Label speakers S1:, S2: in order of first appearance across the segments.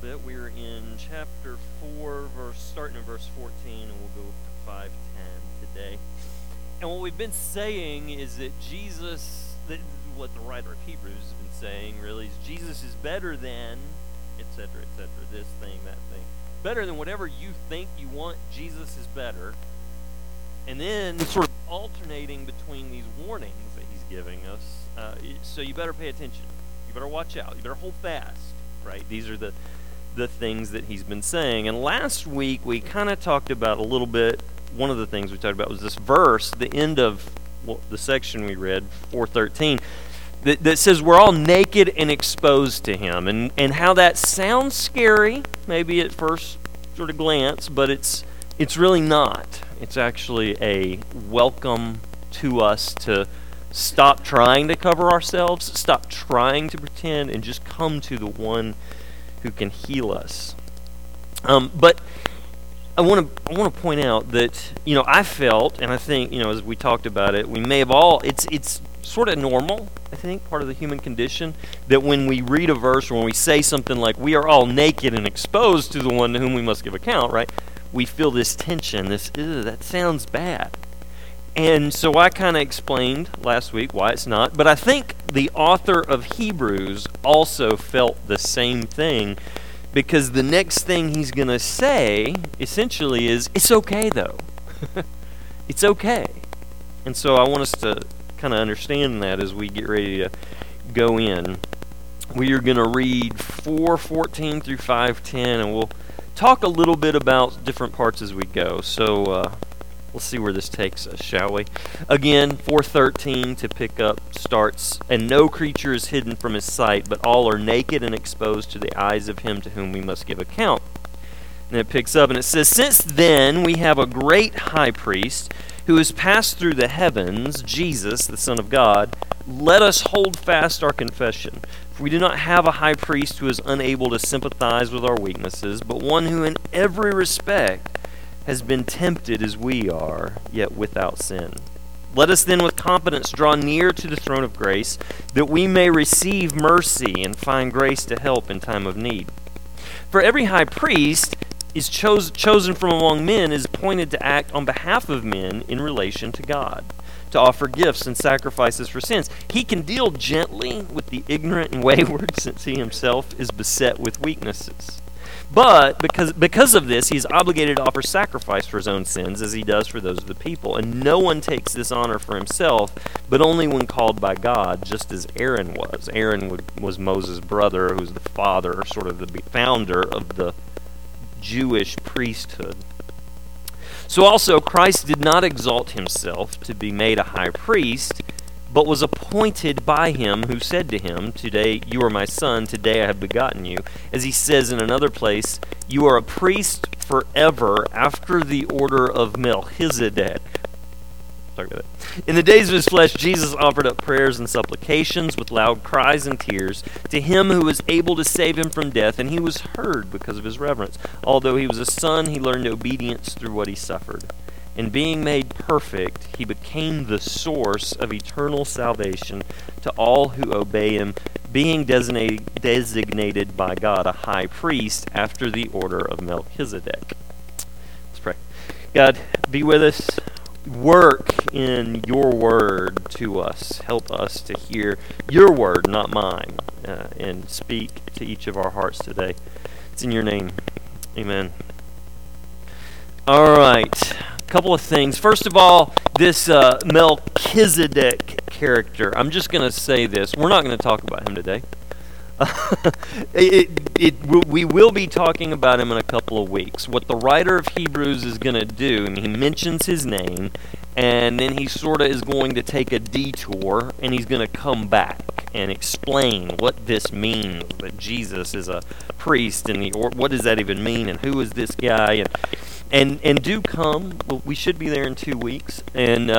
S1: bit. We're in chapter 4, starting in verse 14, and we'll go to 5:10 today. And what we've been saying is that what the writer of Hebrews has been saying really is Jesus is better than, etc., this thing, that thing. Better than whatever you think you want, Jesus is better. And then sort of alternating between these warnings that he's giving us. So you better pay attention. You better watch out. You better hold fast. Right? These are the things that he's been saying. And last week we kind of talked about a little bit, one of the things we talked about was this verse, the end of the section we read, 4:13, that says we're all naked and exposed to him. And how that sounds scary, maybe at first sort of glance, but it's really not. It's actually a welcome to us to stop trying to cover ourselves, stop trying to pretend, and just come to the one who can heal us. But I want to point out that, I felt, and I think, as we talked about it, we may have all, it's sort of normal, I think, part of the human condition, that when we read a verse or when we say something like, we are all naked and exposed to the one to whom we must give account, right? We feel this tension, that sounds bad. And so I kind of explained last week why it's not, but I think the author of Hebrews also felt the same thing, because the next thing he's going to say, essentially, is, it's okay, though. It's okay. And so I want us to kind of understand that as we get ready to go in. We are going to read 4:14 through 5:10, and we'll talk a little bit about different parts as we go. So, we'll see where this takes us, shall we? Again, 4:13 to pick up starts, and no creature is hidden from his sight, but all are naked and exposed to the eyes of him to whom we must give account. And it picks up, and it says, since then we have a great high priest who has passed through the heavens, Jesus, the Son of God. Let us hold fast our confession. For we do not have a high priest who is unable to sympathize with our weaknesses, but one who in every respect has been tempted as we are, yet without sin. Let us then with confidence draw near to the throne of grace, that we may receive mercy and find grace to help in time of need. For every high priest is chosen from among men, is appointed to act on behalf of men in relation to God, to offer gifts and sacrifices for sins. He can deal gently with the ignorant and wayward, since he himself is beset with weaknesses. But because of this, he's obligated to offer sacrifice for his own sins, as he does for those of the people. And no one takes this honor for himself, but only when called by God, just as Aaron was. Aaron was Moses' brother, who's the father, sort of the founder of the Jewish priesthood. So also Christ did not exalt himself to be made a high priest, but was appointed by him who said to him, today you are my son, today I have begotten you. As he says in another place, you are a priest forever after the order of Melchizedek. Talk about that. In the days of his flesh, Jesus offered up prayers and supplications with loud cries and tears to him who was able to save him from death, and he was heard because of his reverence. Although he was a son, he learned obedience through what he suffered. And being made perfect, he became the source of eternal salvation to all who obey him, being designated by God a high priest after the order of Melchizedek. Let's pray. God, be with us. Work in your word to us. Help us to hear your word, not mine, and speak to each of our hearts today. It's in your name. Amen. All right. Couple of things. First of all, this Melchizedek character. I'm just going to say this. We're not going to talk about him today. We will be talking about him in a couple of weeks. What the writer of Hebrews is going to do, and he mentions his name, and then he sort of is going to take a detour, and he's going to come back and explain what this means, that Jesus is a priest, and what does that even mean, and who is this guy, and do come. Well, we should be there in 2 weeks, and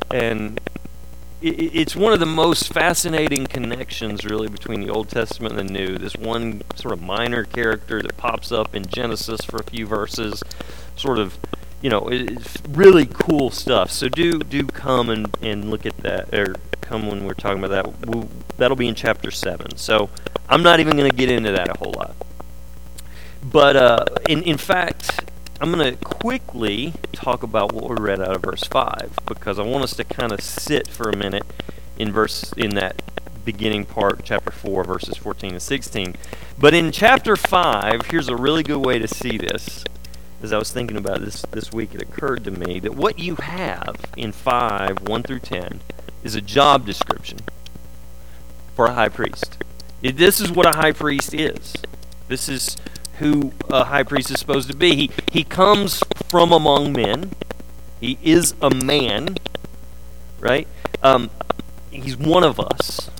S1: it's one of the most fascinating connections, really, between the Old Testament and the New. This one sort of minor character that pops up in Genesis for a few verses, sort of, it's really cool stuff. So do come and look at that, or come when we're talking about that. That'll be in chapter 7. So I'm not even going to get into that a whole lot. But in fact, I'm going to quickly talk about what we read out of verse 5, because I want us to kind of sit for a minute in that beginning part, chapter 4, verses 14 and 16. But in chapter 5, here's a really good way to see this. As I was thinking about this week, it occurred to me that what you have in 5, 1 through 10, is a job description for a high priest. This is what a high priest is. This is who a high priest is supposed to be. He comes from among men. He is a man, right? He's one of us.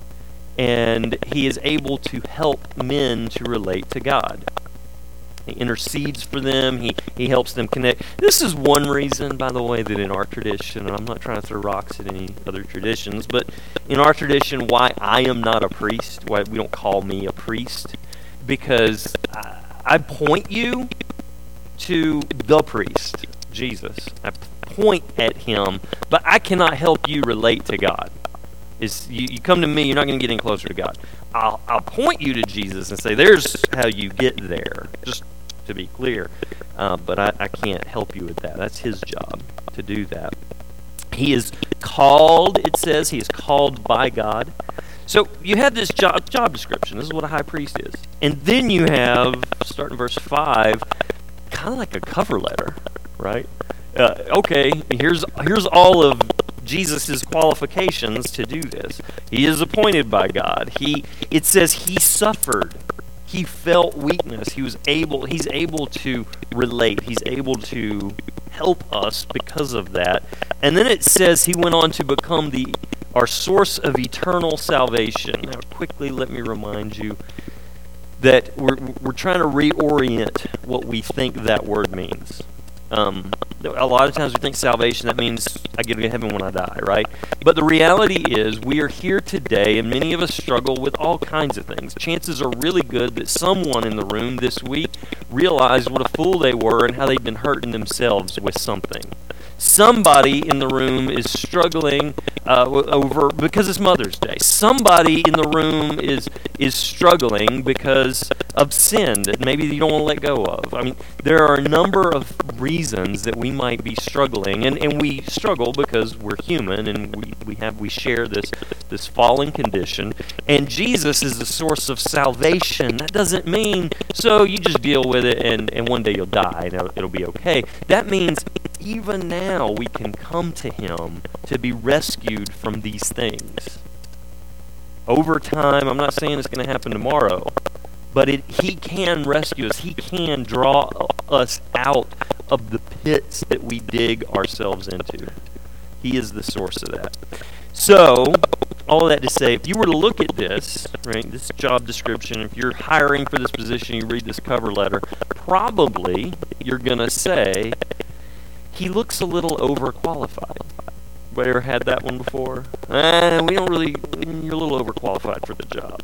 S1: And he is able to help men to relate to God. He intercedes for them. He helps them connect. This is one reason, by the way, that in our tradition, and I'm not trying to throw rocks at any other traditions, but in our tradition, why I am not a priest, why we don't call me a priest, because I point you to the priest, Jesus. I point at him, but I cannot help you relate to God. You come to me, you're not going to get any closer to God. I'll point you to Jesus and say, there's how you get there, just to be clear. But I can't help you with that. That's his job to do that. He is called, it says, he is called by God. So you have this job description. This is what a high priest is. And then you have, starting verse 5, kind of like a cover letter, right? Okay, here's all of Jesus' qualifications to do this. He is appointed by God. It says he suffered. He felt weakness. He's able to relate. He's able to help us because of that. And then it says he went on to become our source of eternal salvation. Now, quickly, let me remind you that we're trying to reorient what we think that word means. A lot of times we think salvation, that means I get to heaven when I die, right? But the reality is we are here today, and many of us struggle with all kinds of things. Chances are really good that someone in the room this week realized what a fool they were and how they've been hurting themselves with something. Somebody in the room is struggling because it's Mother's Day. Somebody in the room is struggling because of sin that maybe you don't want to let go of. I mean, there are a number of reasons that we might be struggling, and we struggle because we're human and we share this fallen condition. And Jesus is the source of salvation. That doesn't mean so you just deal with it and one day you'll die and it'll be okay. That means even now we can come to him to be rescued from these things. Over time, I'm not saying it's going to happen tomorrow, but he can rescue us. He can draw us out of the pits that we dig ourselves into. He is the source of that. So, all of that to say, if you were to look at this, right, this job description, if you're hiring for this position, you read this cover letter, probably you're going to say, he looks a little overqualified. Anybody ever had that one before? You're a little overqualified for the job.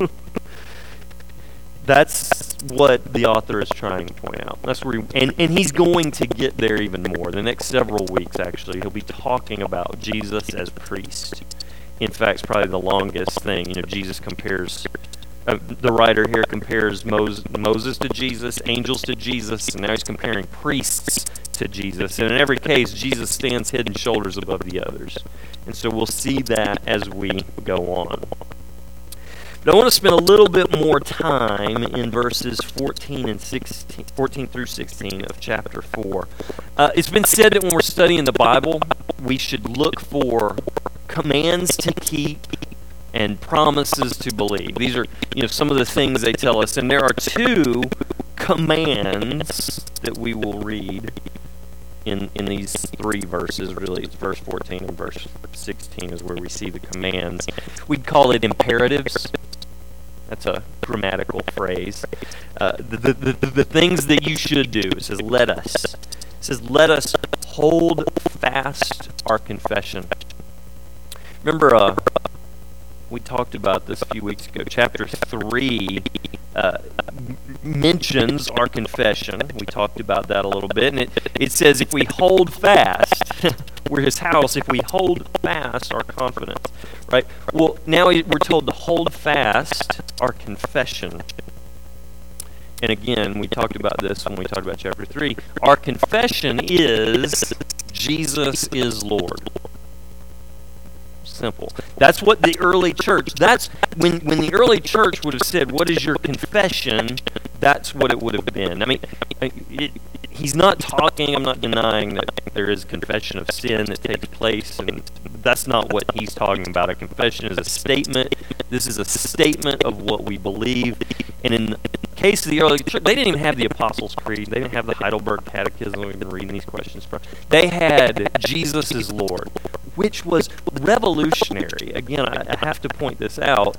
S1: That's what the author is trying to point out. That's where and he's going to get there even more. The next several weeks, actually, he'll be talking about Jesus as priest. In fact, it's probably the longest thing. Jesus compares. The writer here compares Moses to Jesus, angels to Jesus, and now he's comparing priests to Jesus. And in every case, Jesus stands head and shoulders above the others. And so we'll see that as we go on. But I want to spend a little bit more time in verses 14 through 16 of chapter 4. It's been said that when we're studying the Bible, we should look for commands to keep and promises to believe. These are, some of the things they tell us. And there are two commands that we will read in these three verses. Really, it's verse 14 and verse 16 is where we see the commands. We'd call it imperatives. That's a grammatical phrase. The things that you should do. It says, let us. It says, let us hold fast our confession. Remember, we talked about this a few weeks ago. Chapter 3 mentions our confession. We talked about that a little bit. And it says if we hold fast, we're his house, if we hold fast our confidence. Right? Well, now we're told to hold fast our confession. And again, we talked about this when we talked about chapter 3. Our confession is Jesus is Lord. Simple. That's what the early church, that's when the early church would have said, what is your confession? That's what it would have been. I mean, he's not talking, I'm not denying that there is confession of sin that takes place, and that's not what he's talking about. A confession is a statement. This is a statement of what we believe. And in the case of the early church, they didn't even have the Apostles' Creed. They didn't have the Heidelberg Catechism we've been reading these questions from. They had Jesus is Lord, which was revolutionary. Again, I have to point this out.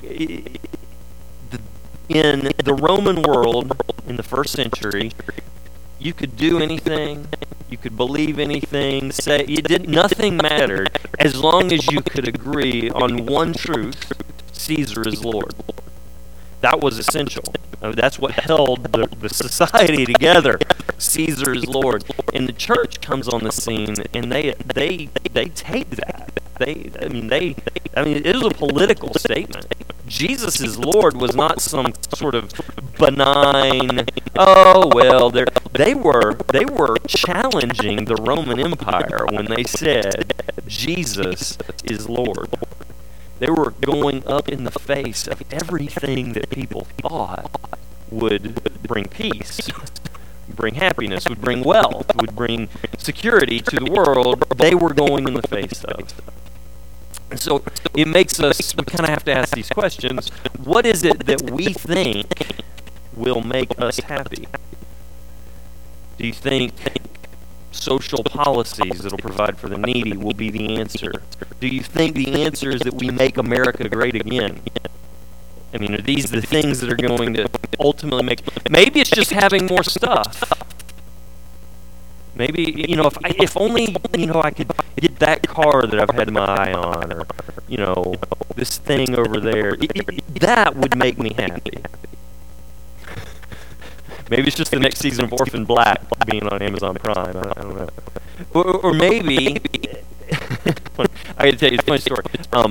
S1: In the Roman world in the first century, you could do anything, you could believe anything, say nothing mattered as long as you could agree on one truth: Caesar is Lord. That was essential. That's what held the society together. Caesar is Lord, and the church comes on the scene, and they take that. It is a political statement. Jesus is Lord was not some sort of benign. Oh well, they were challenging the Roman Empire when they said Jesus is Lord. They were going up in the face of everything that people thought would bring peace, bring happiness, would bring wealth, would bring security to the world. They were going in the face of. And so it makes us kind of have to ask these questions. What is it that we think will make us happy? Do you think social policies that will provide for the needy will be the answer? Do you think the answer is that we make America great again? I mean, are these the things that are going to ultimately make... Maybe it's just having more stuff. Maybe, if only, I could get that car that I've had my eye on, or, this thing over there. That would make me happy. Maybe it's just the next season of Orphan Black being on Amazon Prime. I don't know. Or maybe... I got to tell you, it's a funny story.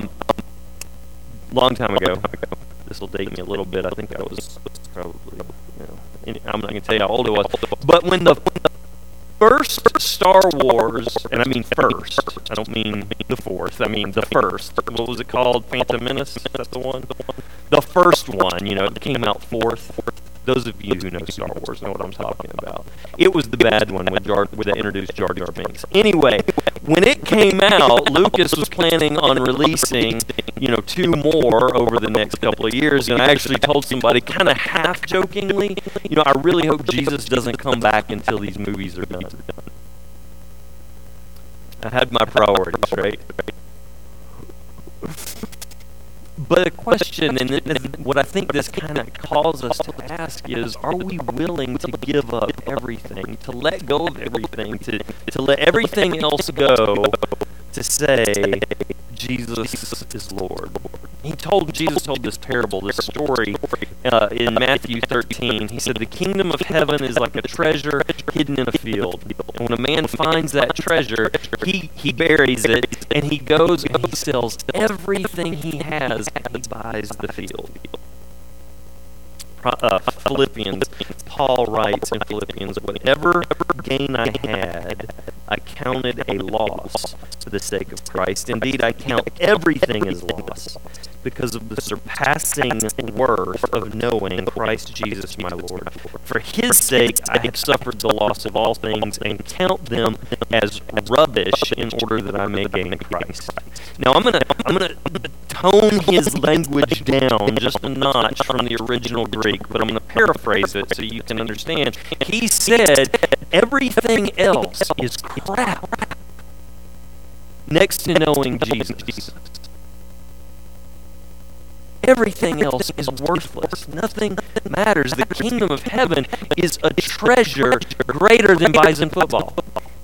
S1: Long time ago, this will date me a little bit. I think I was probably, I'm not going to tell you how old I was. But when the first Star Wars, and I mean first, I don't mean the fourth, I mean the first. What was it called? Phantom Menace? Is that the one? The first one, it came out fourth. Those of you who know Star Wars know what I'm talking about. It was the bad one where they introduced Jar Jar Binks. Anyway, when it came out, Lucas was planning on releasing, 2 more over the next couple of years, and I actually told somebody, kind of half-jokingly, I really hope Jesus doesn't come back until these movies are done. I had my priorities, right? But a question, and what I think this kind of calls us to ask is, are we willing to give up everything, to let go of everything, to let everything else go, to say, Jesus is Lord? Jesus told this parable, this story, in Matthew 13. He said, the kingdom of heaven is like a treasure hidden in a field. And when a man finds that treasure, he buries it, and he goes and he sells everything he has, and he buys the field. Philippians, Paul writes in Philippians, whatever gain I had, I counted a loss for the sake of Christ. Indeed, I count everything as loss because of the surpassing worth of knowing Christ Jesus my Lord. For his sake I have suffered the loss of all things and count them as rubbish in order that I may gain Christ. Now I'm gonna tone his language down just a notch from the original Greek, but I'm going to paraphrase it so you can understand. He said everything else is crap next to knowing Jesus. Everything else is worthless. Nothing matters. The kingdom of heaven is a treasure greater than Bison football.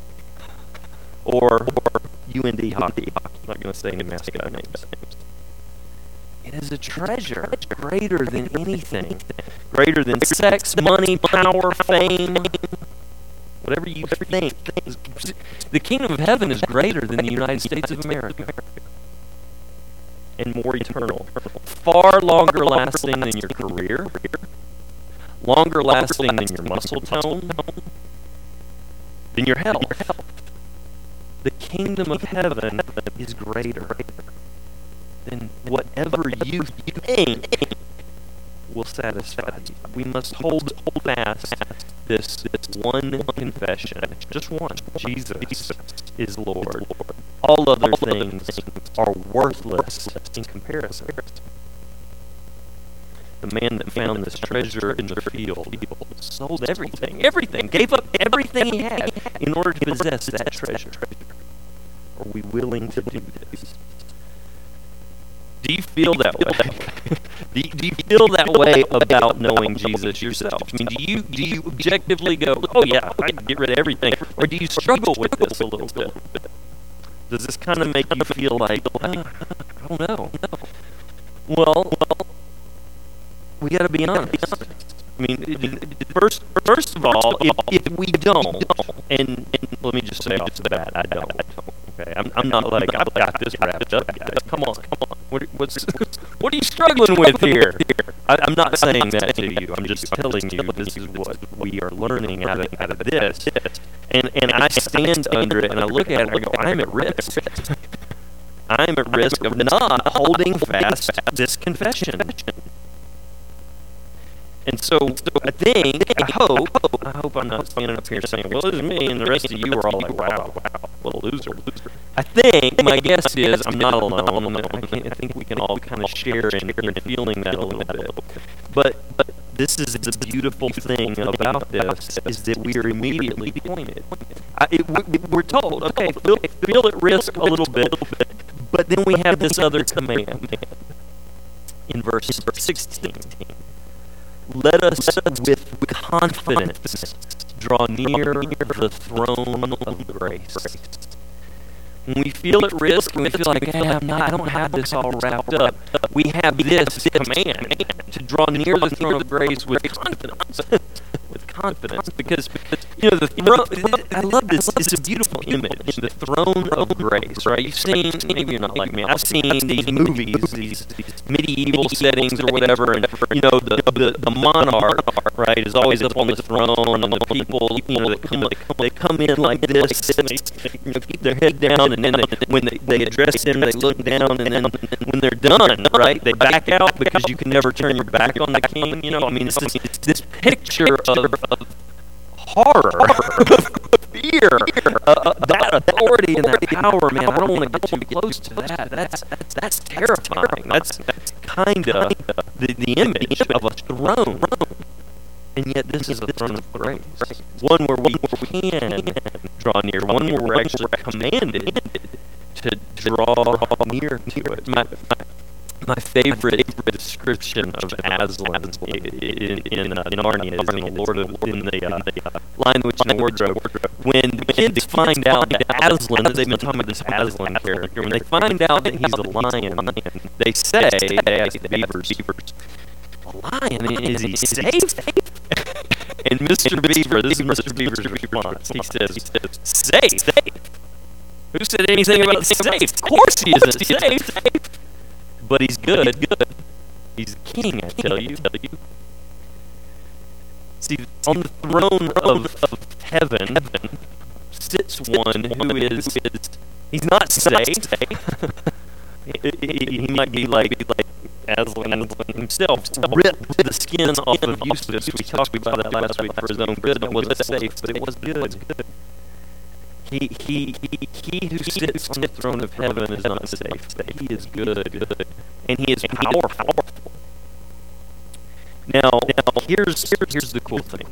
S1: Or UND hockey. I'm not going to say any mascot names. It is a treasure greater than anything. Greater than sex, money, power, fame. Whatever you think. The kingdom of heaven is greater than the United States of America. And more eternal. Far longer lasting than your career. longer lasting than your muscle tone, than your health. The kingdom of heaven is greater than whatever you think will satisfy you. We must hold fast this one confession, just one. Jesus is Lord. All other things are worthless in comparison. The man that found this treasure in the field sold everything, gave up everything he had in order to possess that treasure. Are we willing to do this? Do you feel that way? Do you feel that way about knowing Jesus yourself? I mean, do you objectively go, oh yeah, I can get rid of everything? Or do you struggle with this a little bit? Does this kind of make you feel like, I don't know? Well, we got to be honest. I mean, first of all, if we don't, and let me just say off the bat, I don't. Okay, I'm not like I've got this wrapped up, guys. Come on. What are you struggling with here? I'm not saying that to you. I'm just telling you this is what we are learning out of this, and I stand under it and I look at it and I go, I'm at risk. I'm at risk of not holding fast this confession. And so I hope I'm not standing up here saying, well, it's me, and the rest of you are all like, wow, what a loser. I think my guess is I'm not alone. I think we can all kind of share in feeling that a little bit. But this is the beautiful thing about this, is that we are immediately pointed. We're told, okay, feel at risk a little bit, but then we have this other command in verse 16. Let us with confidence draw near the throne of grace. When we feel at risk, and we feel like, hey, I don't have this all wrapped up, we have this command to draw near the throne of grace with confidence. Because you know, the throne, I love this. It's a beautiful image. The throne of grace, right? You've seen, maybe you're not like me, I've seen these movies, these medieval settings or whatever, and you know, the monarch, right, is always up on the throne, and the people, you know, they come in like this, and they keep their head down, and then when they address him, they look down, and then when they're done, right, they back out because you can never turn your back on the king. You know, I mean, it's this picture of horror, fear, that authority and that power, man. I don't want to get too close to that. That's terrifying. That's kind of the image of a throne. And yet this is a throne of grace. One where we can draw near. One where we're actually commanded to draw near to it. My favorite description of Aslan in Narnia is in the Lion, the Witch, and the Wardrobe. When the kids find out that Aslan, they've been talking about this Aslan character, when they find out that he's a lion, they ask the beavers, a lion, is he safe? And Mr. Beaver, this is Mr. Beaver's response, he says, safe? Who said anything about safe? Of course he isn't safe. But he's good. He's the king, I tell you. See, on the throne of heaven sits one who is, he's not safe. He might be like Aslan himself, ripped the skin off of Eustace. We talked about that last week for his own good. It wasn't safe, but it was good. He who sits on the throne of heaven is not safe, but he is good, and he is powerful. Now here's the cool thing.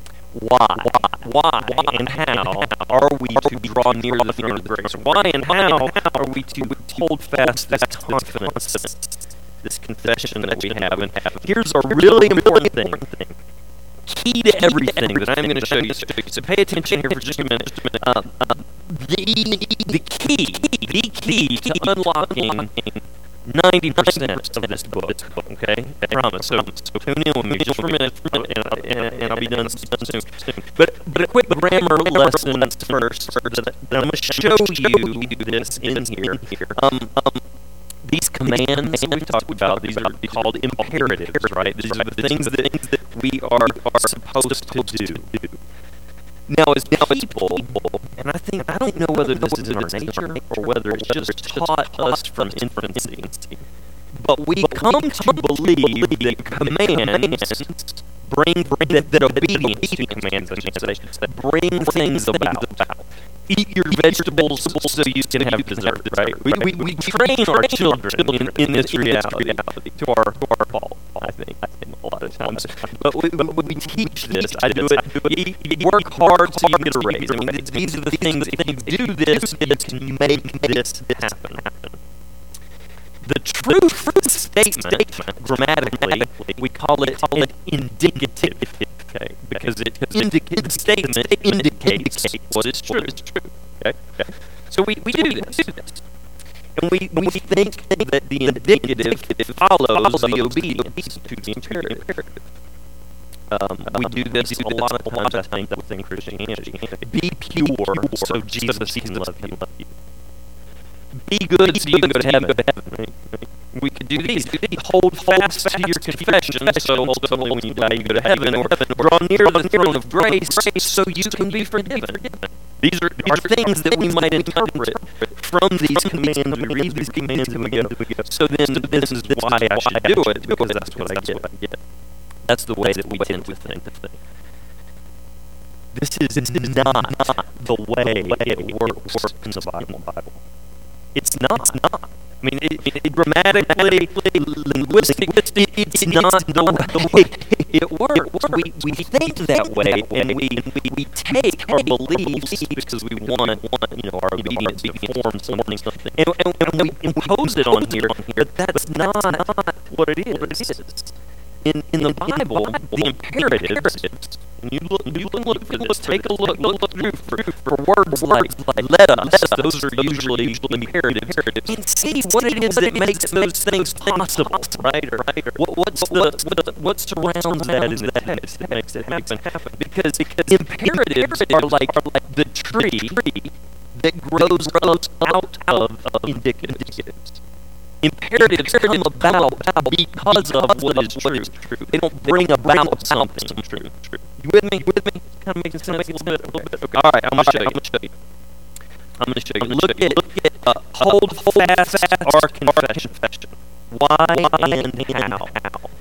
S1: Why and how are we to draw near the throne of grace? Why and how are we to hold fast this confidence, this confession that we have? And here's a really important thing. Key to everything that I'm going to show you. So pay attention here for just a minute. The key to unlocking 90% of this book. Okay, I promise. So tune in with me just for a minute, and I'll be done soon. But a quick grammar lesson first. That I'm going to show you this in here.
S2: These commands that we talked about, these are called imperatives, right? These are the things that we are supposed to do. Now, as people, and I don't know whether this is in our nature or whether it's just taught us from infancy, but we come to believe that commands bring that obedience to commands, I should say, bring things about. Eat your vegetables so you can have dessert, right? We train our children in this reality to our fault, I think, a lot of times. But we teach this. I do it. You work hard so you get a raise. I mean, these are the things. If you do this, you can make this happen. The truth statement, grammatically, we call it an indicative, okay? Because the statement indicates what is true. Okay? So we do this. And we think that the indicative follows the obedience to the imperative. We do this a lot of times, I think, within Christianity. Be pure so Jesus can love you. Be good so you can go to heaven. Right? We could do these. Hold fast to your confession so ultimately when you die you go to heaven, or draw near to the throne of grace so you can be forgiven. These are things that we might interpret from these commands. We read these commands and we go, so then this is why I should do it, because that's what I get. That's the way that we tend to think. This is not the way it works in the Bible. It's not. I mean, grammatically, linguistically, it's not the way it works. We think that way, and we take our beliefs because we want our obedience to form something, and we impose it on here. But that's not what it is. In the Bible, the imperatives, and you look for this, take a look through for words like let us, those are usually imperatives, and see what it is that makes those things possible, right? Or what surrounds that in the text that makes it happen? Because imperatives are like the tree that grows out of indicatives. Imperatives come about because of what is true. They don't bring about something true. You with me? Kind of making sense a little bit? Okay. All right, I'm going to show you. Look at hold fast our confession. Why and how?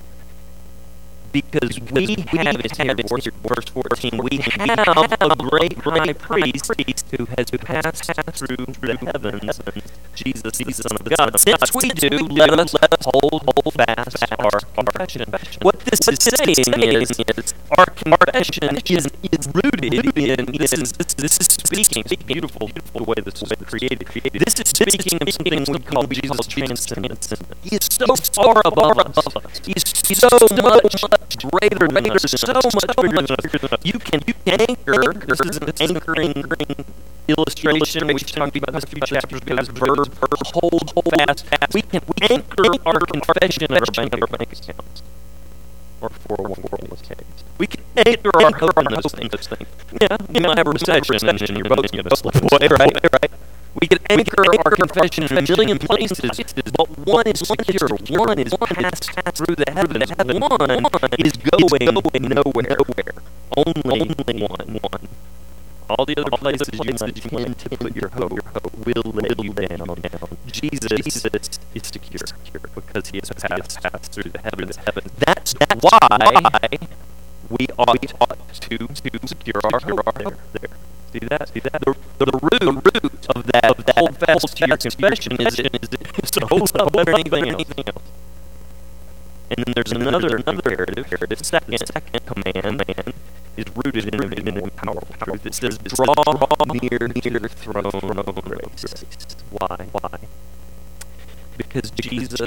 S2: Because we have it here, verse 14, we have a great high priest who has passed through the heavens, Jesus, the Son of God. Since we do, let us hold fast our confession. What this is saying is our confession is rooted in, this is speaking, beautiful the way this was created. This is speaking of something we call Jesus transcendence. He is so far above us. He is so much greater than us, so much bigger than us. You can anchor, this is an anchoring illustration, we talked about this a few chapters ago, this verb, hold fast. We can anchor our confession in our bank accounts, or 401k. We can anchor our hope in those things. Yeah, you might have a recession and your boat's going to slip away, right? We can anchor our confession in a million places, but one is secure. One is passed through the heavens. One is going nowhere. Only one. All the other places you intend to put your hope will let you down. Jesus is secure because he has passed through the heavens. That's why we ought to secure our hope there. See that? The root of that hold fast to your confession is to hold up better than anything else. And then there's another imperative. The second command is rooted in a powerful truth. It says, draw near to your throne of grace. Why? Because Jesus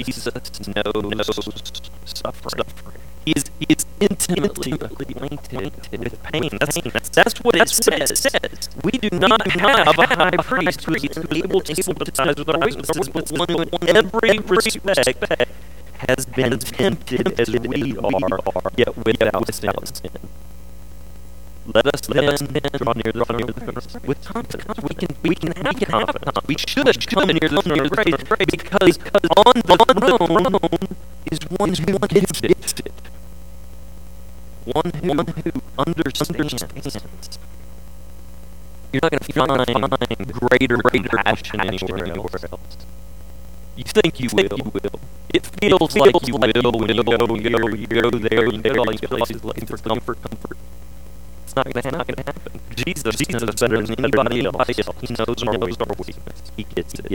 S2: knows suffering. He is intimately acquainted with pain. That's what it says. We do not have a high priest who is able to sympathize with our weaknesses, but one who in every respect has been tempted as we are, yet without sin. Let us then draw near the throne of grace with confidence. We can have confidence. We should come near the throne of grace because on the throne is one who gets it. One who understands. You're not going to find greater passion anywhere else. You think you will. It feels like you will when you go here, you go there, you go all these places looking for comfort. It's not going to happen. Jesus knows better than anybody else. He knows our weakness. He gets it.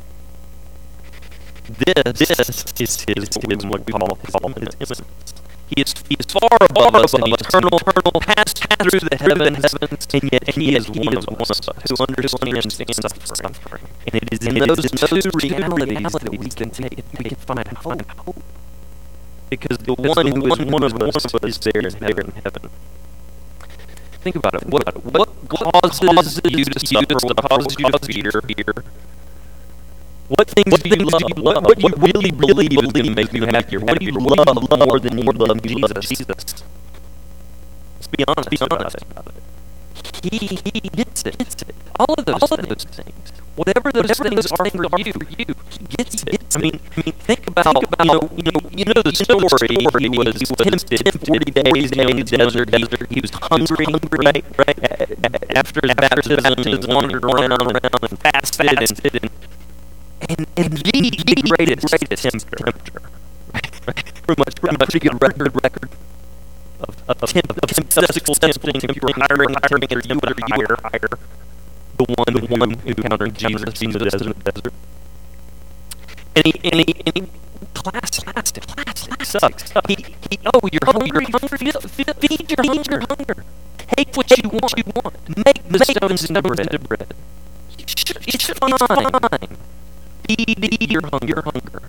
S2: This is what we call his immanence. He is far above us and eternal, passed through the heavens, and yet he is one of us who understands suffering. And it is in those two realities that we can find hope. Because the one who is one of us is there in heaven. Think about it. What causes you to suffer? What causes you to fear? What things do you love? What do you really believe makes you happier? What do you love more than you love Jesus? Let's be honest about it. He gets it. All of those things. Whatever those things are for you, he gets it. I mean, think about you know the story. He was tempted 40 days in the desert. He was hungry, right? After his baptism, he wandered around and fasted and the greatest tempter. Pretty much good record of successful tempting. If you were hiring it, you would hire the one who encountered Jesus in the desert. And he classic sucks. You're hungry. Feed your hunger. Take what you want. Make the stones into bread. It's fine. Feed your hunger.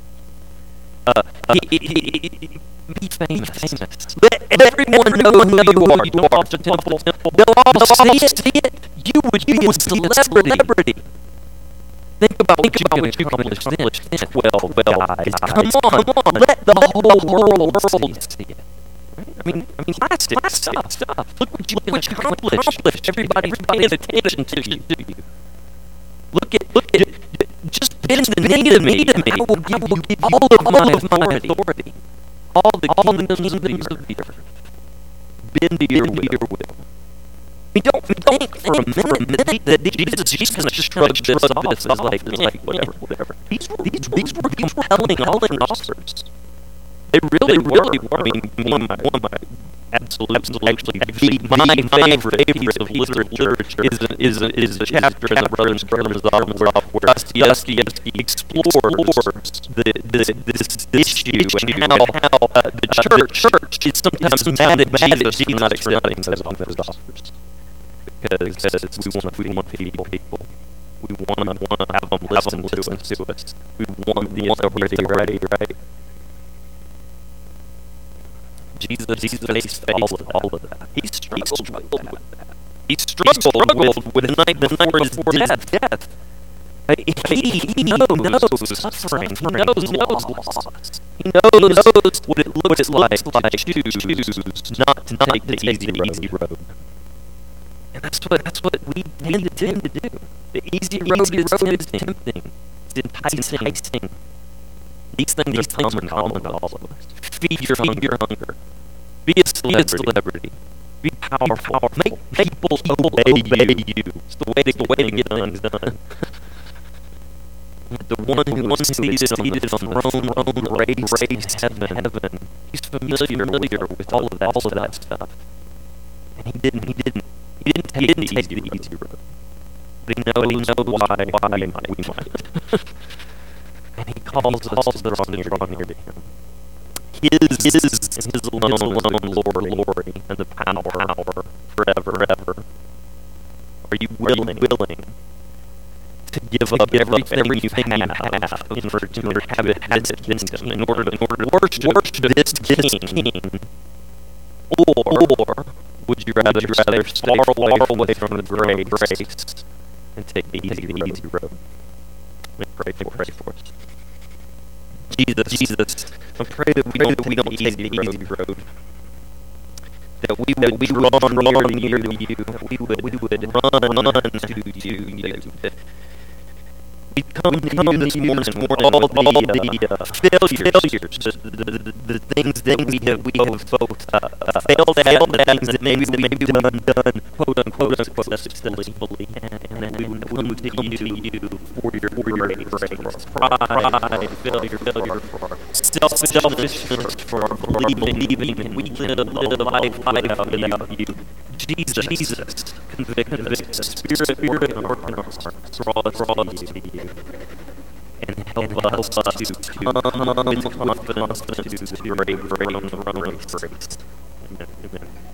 S2: Be famous. Let everyone know who you are. You walk to temple. They'll all see it. You would be a celebrity. Think about what you accomplished in 12 guys. Come on. Let the whole world see it. I mean, plastic stuff. Look what you accomplished. Everybody's paying attention to you. Look at just bend the knee to me. I will give you all of my authority. All the kingdoms of the earth. Bend to your will. We don't think for a minute that Jesus just shrugged this off as like whatever. These were compelling offers. They really were. I mean, one of my absolutely my favorite of literature is the chapter in the Brothers Karamazov where Dostoevsky explores this issue and how the church is sometimes mad at Jesus for not accepting those offers. Because we want people. We want to have them listen to us. We want the authority, right? Jesus faced all of that. He struggled with that. He struggled with the night before his death. He knows suffering. He knows loss. He knows what it looks like to choose not to take the easy road. And that's what we tend to do. The easy road is tempting. It's enticing. These things are common to all of us. Feed your hunger. Be a celebrity. Be powerful. Make people obey you. It's the way to get things done. The one who is seated on the throne, raised heaven. He's familiar with all of that stuff. And he didn't take the easy road. But he knows why we might. And he calls us to draw near to him. His alone glory and the power forever. Are you willing to give up everything you have in order to inhabit this kingdom, in order to worship this king? Or would you rather stay far away from the grace and take the easy road? Let me pray for us. Jesus, I pray that we don't take the easy road. we would draw near to you. We would run to you. We come to you this morning for all the failures, the things that we have both failed at, the things that maybe we've done, quote unquote, successfully, and that we would come to you for your grace, pride, failure, selfishness, for believing that we live a life without you. Jesus, convict us, Spirit, work in our hearts, draw us to you. And help us to come with confidence to the great throne of grace. Amen.